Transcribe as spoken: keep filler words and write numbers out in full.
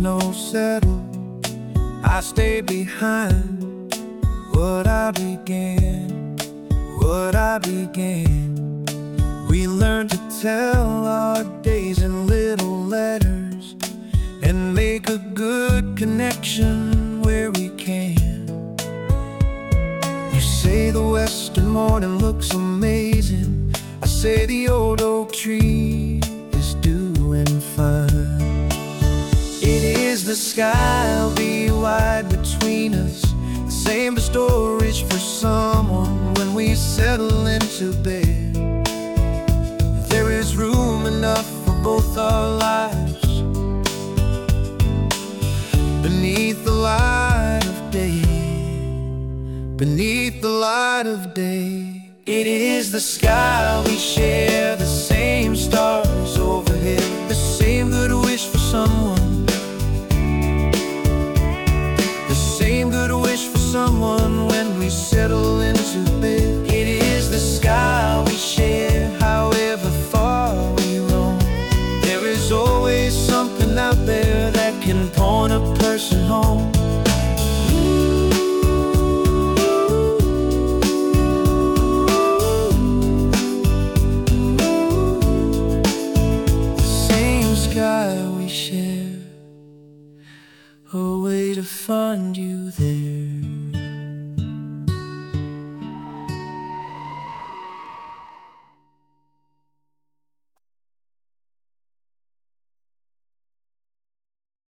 no settle, I stay behind what I began, what I began. We learn to tell our days in little letters and make a good connection where we can. You say the western morning looks amazing, I say the old oak tree is doing fine. It is the sky'll be wide between us, the same storage for someone when we settle into bed. There is room enough for both our lives beneath the light of day, beneath the light of day. It is the sky we share, the same stars overhead, the same good wish for someone, the same good wish for someone when we settle into bed. It is the sky we share, however far we roam. There is always something out there that can point a person home. We share a way to find you there.